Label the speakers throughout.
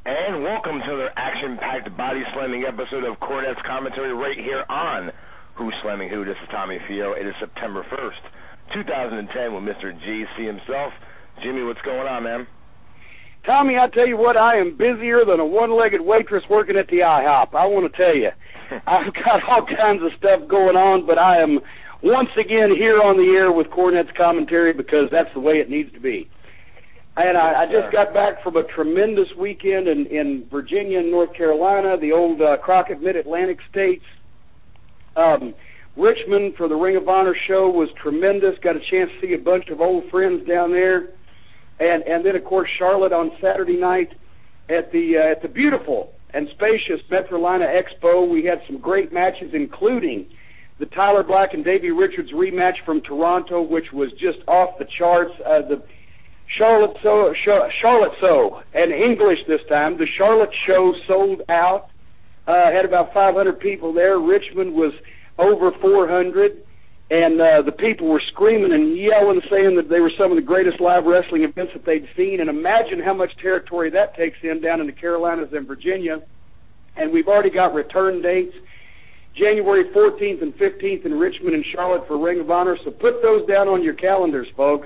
Speaker 1: And welcome to another action-packed body slamming episode of Cornette's Commentary right here on Who's Slamming Who. This is Tommy Fio. It is September 1st, 2010 with Mr. GC himself. Jimmy, what's going on, man?
Speaker 2: Tommy, I tell you what, I am busier than a one-legged waitress working at the IHOP. I want to tell you, I've got all kinds of stuff going on, but I am once again here on the air with Cornette's Commentary because that's the way it needs to be. And I just got back from a tremendous weekend in Virginia and North Carolina, the old Crockett Mid-Atlantic states. Richmond for the Ring of Honor show was tremendous. Got a chance to see a bunch of old friends down there. And then, of course, Charlotte on Saturday night at the beautiful and spacious Metrolina Expo. We had some great matches, including the Tyler Black and Davey Richards rematch from Toronto, which was just off the charts. The Charlotte Show, and English this time. The Charlotte Show sold out. Had about 500 people there. Richmond was over 400, and the people were screaming and yelling, saying that they were some of the greatest live wrestling events that they'd seen. And imagine how much territory that takes in down in the Carolinas and Virginia. And we've already got return dates, January 14th and 15th in Richmond and Charlotte for Ring of Honor. So put those down on your calendars, folks.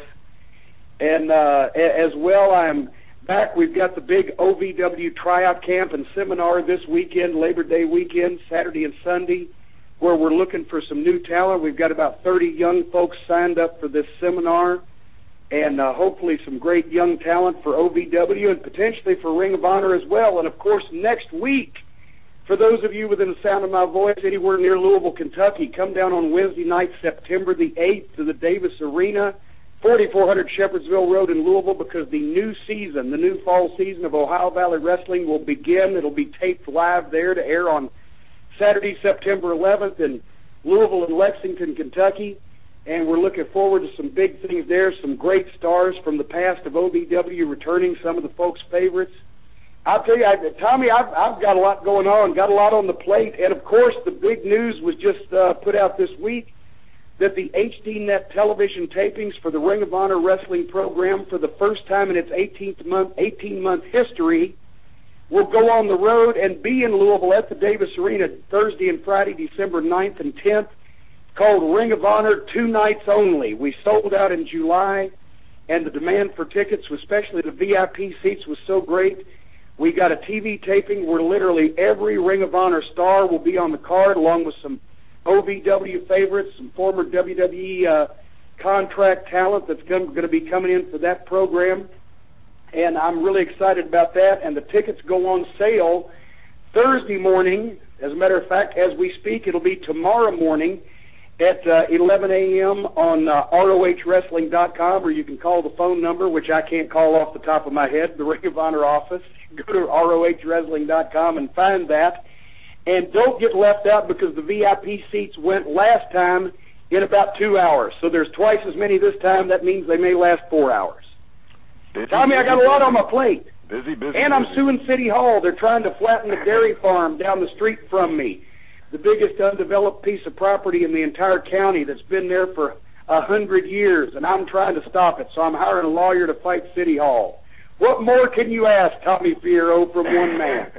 Speaker 2: And as well, I'm back. We've got the big OVW tryout camp and seminar this weekend, Labor Day weekend, Saturday and Sunday, where we're looking for some new talent. We've got about 30 young folks signed up for this seminar, and hopefully some great young talent for OVW and potentially for Ring of Honor as well. And, of course, next week, for those of you within the sound of my voice anywhere near Louisville, Kentucky, come down on Wednesday night, September the 8th, to the Davis Arena, 4400 Shepherdsville Road in Louisville, because the new season, the new fall season of Ohio Valley Wrestling will begin. It'll be taped live there to air on Saturday, September 11th in Louisville and Lexington, Kentucky. And we're looking forward to some big things there, some great stars from the past of OVW returning, some of the folks' favorites. I'll tell you, Tommy, I've got a lot going on, got a lot on the plate. And, of course, the big news was just put out this week, that the HDNet television tapings for the Ring of Honor wrestling program for the first time in its 18-month history will go on the road and be in Louisville at the Davis Arena Thursday and Friday, December 9th and 10th, called Ring of Honor 2 nights only. We sold out in July, and the demand for tickets, especially the VIP seats, was so great. We got a TV taping where literally every Ring of Honor star will be on the card, along with some OVW favorites, some former WWE contract talent that's going to be coming in for that program. And I'm really excited about that. And the tickets go on sale Thursday morning. As a matter of fact, as we speak, it'll be tomorrow morning at 11 a.m. on ROHWrestling.com, or you can call the phone number, which I can't call off the top of my head, the Ring of Honor office. Go to ROHWrestling.com and find that. And don't get left out, because the VIP seats went last time in about 2 hours. So there's twice as many this time. That means they may last 4 hours. Tommy, I got a lot on my plate.
Speaker 1: Busy.
Speaker 2: And I'm suing City Hall. They're trying to flatten the dairy farm down the street from me, the biggest undeveloped piece of property in the entire county that's been there for 100 years, and I'm trying to stop it. So I'm hiring a lawyer to fight City Hall. What more can you ask, Tommy Fierro, from one man?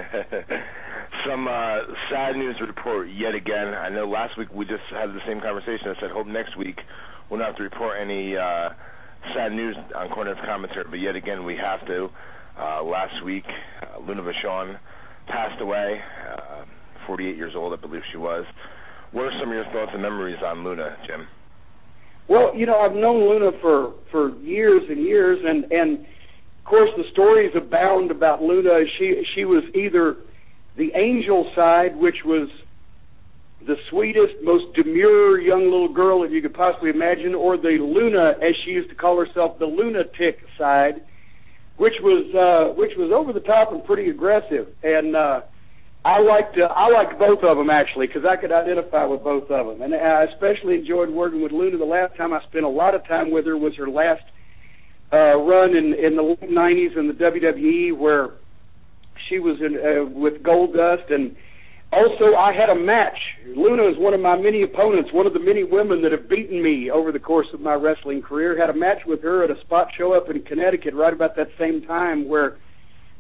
Speaker 1: Some sad news to report yet again. I know last week we just had the same conversation. I said, hope next week we'll not have to report any sad news on Cornette's Commentary, but yet again we have to. Last week, Luna Vachon passed away, 48 years old, I believe she was. What are some of your thoughts and memories on Luna, Jim?
Speaker 2: Well, you know, I've known Luna for years and years, and of course the stories abound about Luna. She was either the angel side, which was the sweetest, most demure young little girl that you could possibly imagine, or the Luna, as she used to call herself, the lunatic side, which was over the top and pretty aggressive. And I liked both of them, actually, because I could identify with both of them. And I especially enjoyed working with Luna. The last time I spent a lot of time with her was her last run in the late 90s in the WWE, where she was with Goldust. And also I had a match. Luna is one of my many opponents, one of the many women that have beaten me over the course of my wrestling career. Had a match with her at a spot show up in Connecticut right about that same time, where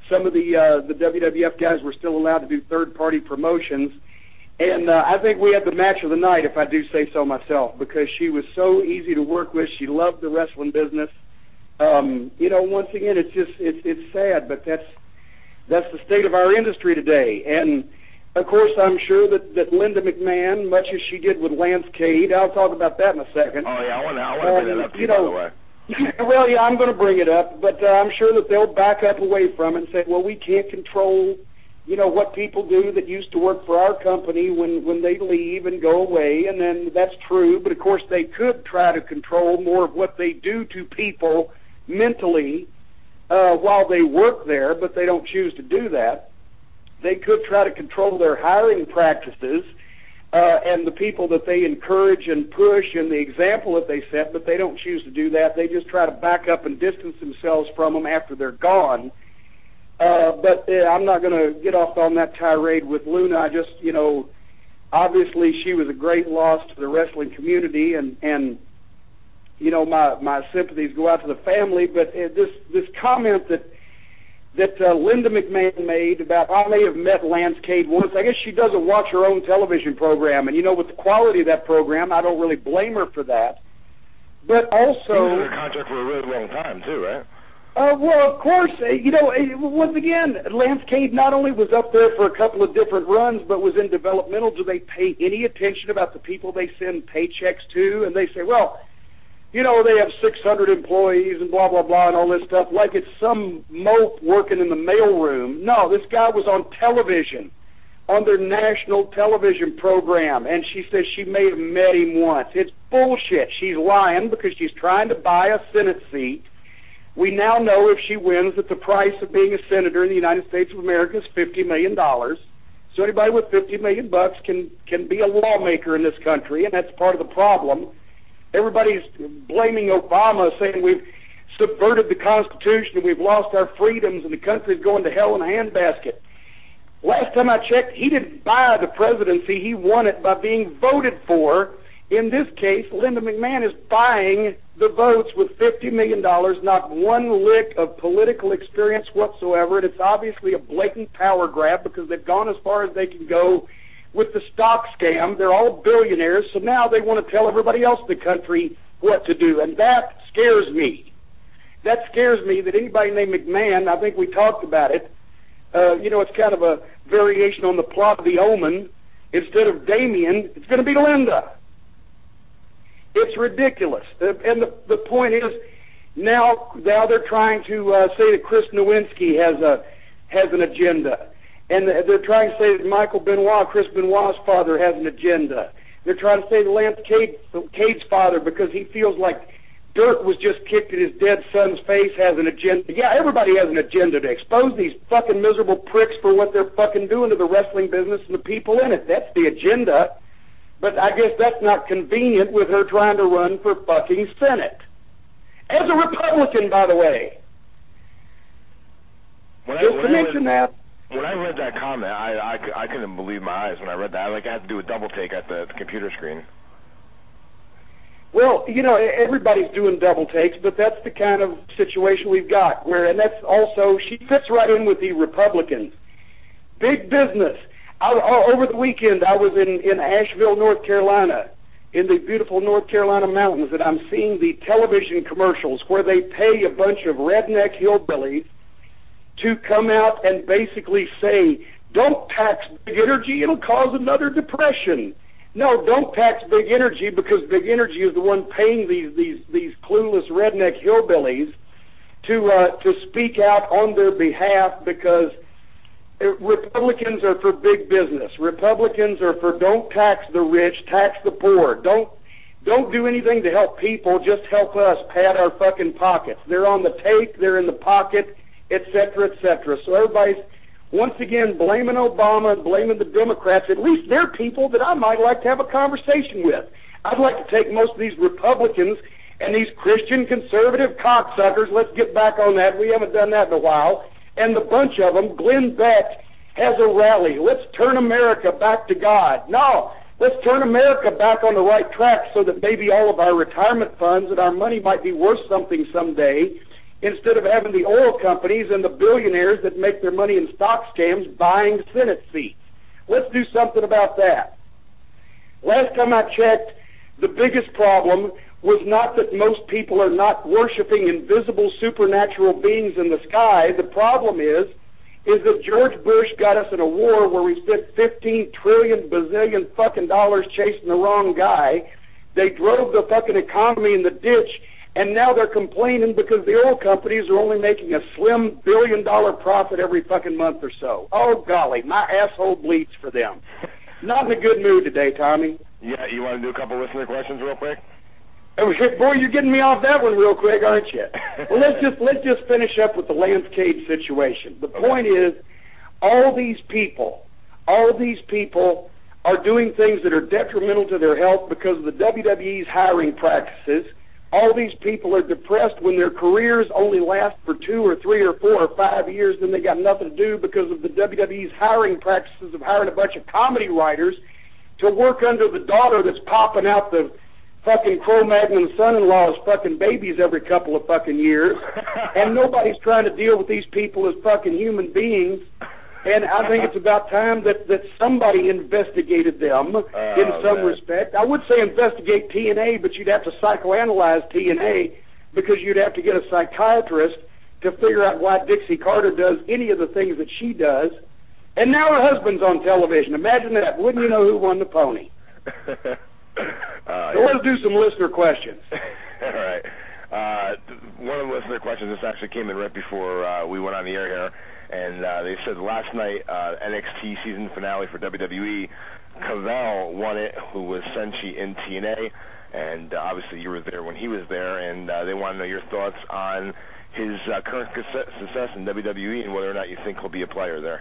Speaker 2: some of the WWF guys were still allowed to do third-party promotions. And I think we had the match of the night, if I do say so myself, because she was so easy to work with. She loved the wrestling business. Once again, it's sad, but that's the state of our industry today. And of course, I'm sure that Linda McMahon, much as she did with Lance Cade, I'll talk about that in a second.
Speaker 1: Oh yeah, I want to bring that up to you, by the way.
Speaker 2: Well, yeah, I'm going to bring it up, but I'm sure that they'll back up away from it and say, well, we can't control, what people do that used to work for our company when they leave and go away, and then that's true, but of course they could try to control more of what they do to people mentally while they work there, but they don't choose to do that. They could try to control their hiring practices and the people that they encourage and push and the example that they set, but they don't choose to do that. They just try to back up and distance themselves from them after they're gone. But I'm not going to get off on that tirade with Luna. I just, obviously she was a great loss to the wrestling community, and my sympathies go out to the family. But this comment that Linda McMahon made about, I may have met Lance Cade once. I guess she doesn't watch her own television program, and with the quality of that program, I don't really blame her for that. But also,
Speaker 1: he was under contract for a really long time too, right?
Speaker 2: Well, of course, once again, Lance Cade not only was up there for a couple of different runs, but was in developmental. Do they pay any attention about the people they send paychecks to? And they say, well, they have 600 employees and blah, blah, blah, and all this stuff, like it's some mope working in the mailroom. No, this guy was on television, on their national television program, and she says she may have met him once. It's bullshit. She's lying because she's trying to buy a Senate seat. We now know if she wins that the price of being a senator in the United States of America is $50 million. So anybody with $50 million can be a lawmaker in this country, and that's part of the problem. Everybody's blaming Obama, saying we've subverted the Constitution and we've lost our freedoms and the country's going to hell in a handbasket. Last time I checked, he didn't buy the presidency. He won it by being voted for. In this case, Linda McMahon is buying the votes with $50 million, not one lick of political experience whatsoever, and it's obviously a blatant power grab because they've gone as far as they can go with the stock scam. They're all billionaires, so now they want to tell everybody else in the country what to do, and that scares me. That scares me that anybody named McMahon, I think we talked about it, it's kind of a variation on the plot of The Omen. Instead of Damien, it's going to be Linda. It's ridiculous. And the point is, now they're trying to say that Chris Nowinski has an agenda. And they're trying to say that Michael Benoit, Chris Benoit's father, has an agenda. They're trying to say that Lance Cade's father, because he feels like dirt was just kicked at his dead son's face, has an agenda. Yeah, everybody has an agenda to expose these fucking miserable pricks for what they're fucking doing to the wrestling business and the people in it. That's the agenda. But I guess that's not convenient with her trying to run for fucking Senate. As a Republican, by the way.
Speaker 1: When I read that comment, I couldn't believe my eyes when I read that. I had to do a double take at the computer screen.
Speaker 2: Well, everybody's doing double takes, but that's the kind of situation we've got. And that's also, she fits right in with the Republicans. Big business. Over the weekend, I was in Asheville, North Carolina, in the beautiful North Carolina mountains, and I'm seeing the television commercials where they pay a bunch of redneck hillbillies to come out and basically say, don't tax big energy, it'll cause another depression. No, don't tax big energy, because big energy is the one paying these clueless redneck hillbillies to speak out on their behalf, because Republicans are for big business. Republicans are for don't tax the rich, tax the poor. Don't do anything to help people, just help us pad our fucking pockets. They're on the take, they're in the pocket, et cetera, et cetera. So everybody's, once again, blaming Obama and blaming the Democrats. At least they're people that I might like to have a conversation with. I'd like to take most of these Republicans and these Christian conservative cocksuckers, let's get back on that, we haven't done that in a while, and the bunch of them. Glenn Beck has a rally. Let's turn America back to God. No, let's turn America back on the right track so that maybe all of our retirement funds and our money might be worth something someday. instead of having the oil companies and the billionaires that make their money in stock scams buying Senate seats. Let's do something about that. Last time I checked, the biggest problem was not that most people are not worshiping invisible supernatural beings in the sky. The problem is that George Bush got us in a war where we spent 15 trillion bazillion fucking dollars chasing the wrong guy. They drove the fucking economy in the ditch, and now they're complaining because the oil companies are only making a slim $1 billion profit every fucking month or so. Oh, golly, my asshole bleeds for them. Not in a good mood today, Tommy.
Speaker 1: Yeah, you want to do a couple listener questions real quick?
Speaker 2: Boy, you're getting me off that one real quick, aren't you? Well, let's just finish up with the Lance Cage situation. The point is, all these people are doing things that are detrimental to their health because of the WWE's hiring practices. All these people are depressed when their careers only last for 2 or 3 or 4 or 5 years, then they got nothing to do because of the WWE's hiring practices of hiring a bunch of comedy writers to work under the daughter that's popping out the fucking Cro-Magnon son-in-law's fucking babies every couple of fucking years, and nobody's trying to deal with these people as fucking human beings. And I think it's about time that somebody investigated them in some respect. I would say investigate TNA, but you'd have to psychoanalyze TNA because you'd have to get a psychiatrist to figure out why Dixie Carter does any of the things that she does. And now her husband's on television. Imagine that. Wouldn't you know who won the pony? So let's do some listener questions.
Speaker 1: All right. One of the listener questions, this actually came in right before we went on the air here, and they said last night, NXT season finale for WWE, Cavell won it, who was Senshi in TNA, and obviously you were there when he was there, and they want to know your thoughts on his current success in WWE and whether or not you think he'll be a player there.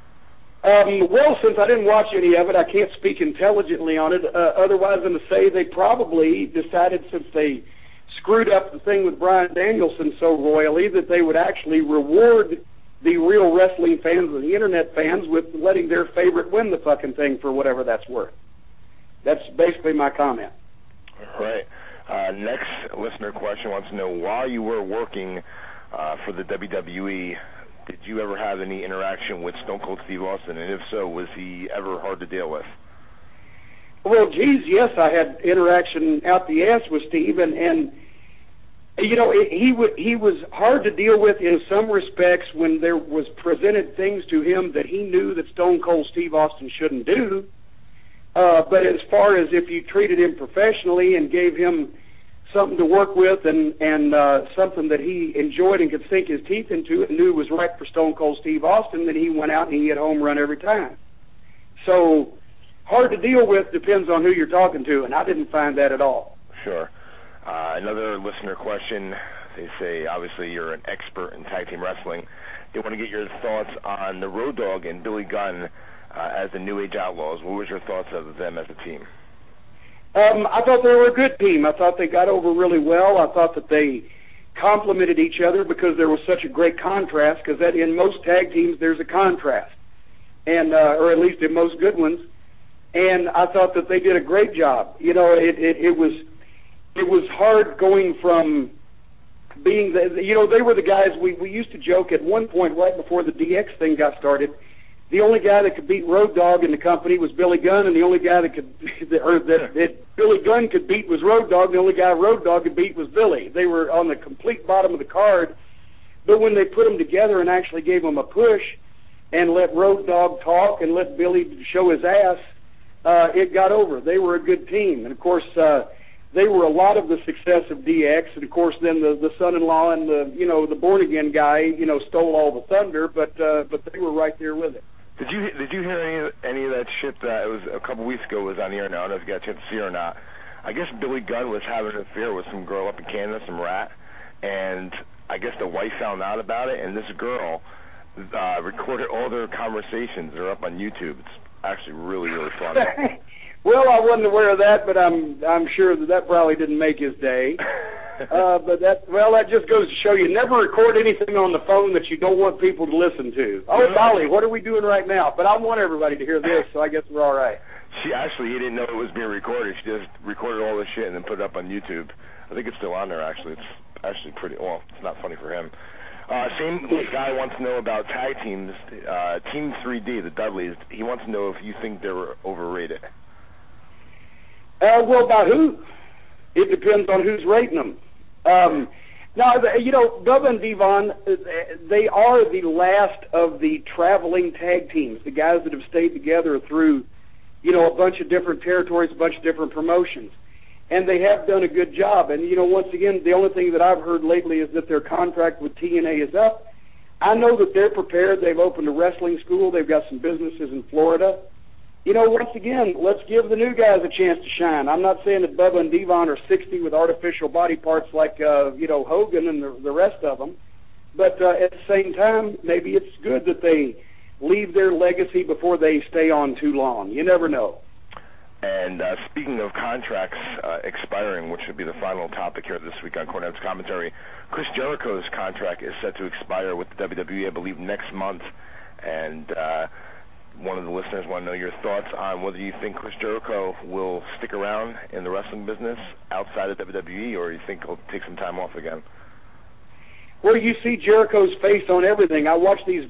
Speaker 2: Well, since I didn't watch any of it, I can't speak intelligently on it, otherwise than to say they probably decided, since they screwed up the thing with Bryan Danielson so royally, that they would actually reward the real wrestling fans and the internet fans with letting their favorite win the fucking thing for whatever that's worth. That's basically my comment.
Speaker 1: All right. Next listener question wants to know, while you were working for the WWE, did you ever have any interaction with Stone Cold Steve Austin? And if so, was he ever hard to deal with?
Speaker 2: Well, geez, yes, I had interaction out the ass with Steve, and you know, he was hard to deal with in some respects when there was presented things to him that he knew that Stone Cold Steve Austin shouldn't do. But as far as if you treated him professionally and gave him something to work with and something that he enjoyed and could sink his teeth into and knew was right for Stone Cold Steve Austin, then he went out and he hit a home run every time. So hard to deal with depends on who you're talking to, and I didn't find that at all.
Speaker 1: Sure. Another listener question. They say, obviously, you're an expert in tag team wrestling. They want to get your thoughts on the Road Dogg and Billy Gunn as the New Age Outlaws. What was your thoughts of them as a team?
Speaker 2: I thought they were a good team. I thought they got over really well. I thought that they complemented each other because there was such a great contrast, because in most tag teams there's a contrast, and or at least in most good ones. And I thought that they did a great job. You know, it was hard going from being they were the guys we used to joke at one point right before the DX thing got started. The only guy that could beat Road Dogg in the company was Billy Gunn, and the only guy that Billy Gunn could beat was Road Dogg. The only guy Road Dogg could beat was Billy. They were on the complete bottom of the card, but when they put them together and actually gave them a push and let Road Dogg talk and let Billy show his ass, it got over. They were a good team, and of course they were a lot of the success of DX, and of course then the son-in-law and the born again guy stole all the thunder, but they were right there with it.
Speaker 1: Did you hear any of that shit that it was a couple weeks ago was on the air now? I don't know if you got a chance to see it or not. I guess Billy Gunn was having an affair with some girl up in Canada, some rat, and I guess the wife found out about it, and this girl recorded all their conversations. They're up on YouTube. It's actually really, really funny.
Speaker 2: Well, I wasn't aware of that, but I'm sure that probably didn't make his day. But that just goes to show you never record anything on the phone that you don't want people to listen to. Oh, Dolly, what are we doing right now? But I want everybody to hear this, so I guess we're all right.
Speaker 1: He didn't know it was being recorded. She just recorded all this shit and then put it up on YouTube. I think it's still on there, actually. It's actually pretty, well, it's not funny for him. Same guy wants to know about tag teams. Team 3D, the Dudleys, he wants to know if you think they're overrated.
Speaker 2: Well, about who? It depends on who's rating them. Now, Bubba and Devon, they are the last of the traveling tag teams, the guys that have stayed together through, a bunch of different territories, a bunch of different promotions. And they have done a good job. And, once again, the only thing that I've heard lately is that their contract with TNA is up. I know that they're prepared. They've opened a wrestling school. They've got some businesses in Florida. Once again, let's give the new guys a chance to shine. I'm not saying that Bubba and Devon are 60 with artificial body parts like, Hogan and the rest of them. But at the same time, maybe it's good that they leave their legacy before they stay on too long. You never know.
Speaker 1: And speaking of contracts expiring, which would be the final topic here this week on Cornette's Commentary, Chris Jericho's contract is set to expire with the WWE, I believe, next month. And one of the listeners want to know your thoughts on whether you think Chris Jericho will stick around in the wrestling business outside of WWE, or you think he'll take some time off again.
Speaker 2: Well, you see Jericho's face on everything. I watch these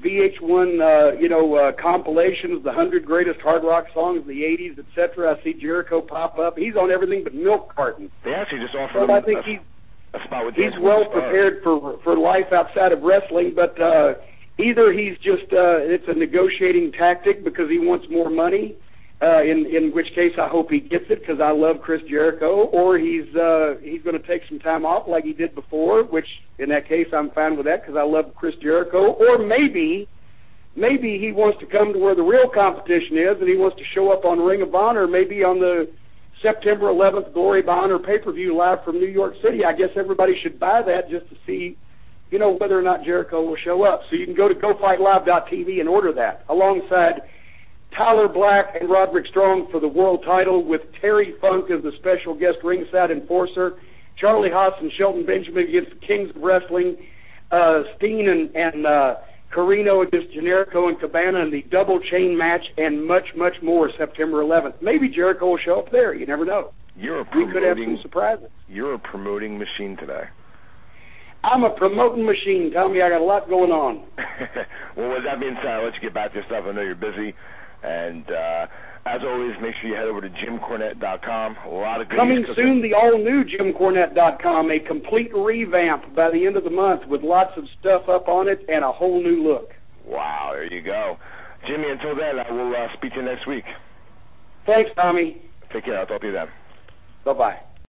Speaker 2: VH1, compilations, the 100 greatest hard rock songs of the 80s, etc. I see Jericho pop up. He's on everything but milk cartons.
Speaker 1: They actually just offered him
Speaker 2: I think
Speaker 1: a spot with
Speaker 2: he's well prepared for life outside of wrestling, but either he's just it's a negotiating tactic because he wants more money, in which case I hope he gets it because I love Chris Jericho, or he's going to take some time off like he did before, which in that case I'm fine with that because I love Chris Jericho, or maybe he wants to come to where the real competition is and he wants to show up on Ring of Honor, maybe on the September 11th Glory of Honor pay-per-view live from New York City. I guess everybody should buy that just to see whether or not Jericho will show up. So you can go to GoFightLive.tv and order that, alongside Tyler Black and Roderick Strong for the world title, with Terry Funk as the special guest ringside enforcer, Charlie Haas and Shelton Benjamin against the Kings of Wrestling, Steen and Carino against Generico and Cabana in the double chain match, and much, much more September 11th. Maybe Jericho will show up there. You never know. We could have some surprises.
Speaker 1: You're a promoting machine today.
Speaker 2: I'm a promoting machine, Tommy. I got a lot going on.
Speaker 1: Well, with that being said, I'll let you get back to your stuff. I know you're busy. And as always, make sure you head over to JimCornette.com. A lot of good
Speaker 2: coming soon, the all-new JimCornette.com, a complete revamp by the end of the month with lots of stuff up on it and a whole new look.
Speaker 1: Wow, there you go. Jimmy, until then, I will speak to you next week.
Speaker 2: Thanks, Tommy.
Speaker 1: Take care. I'll talk to you then.
Speaker 2: Bye-bye.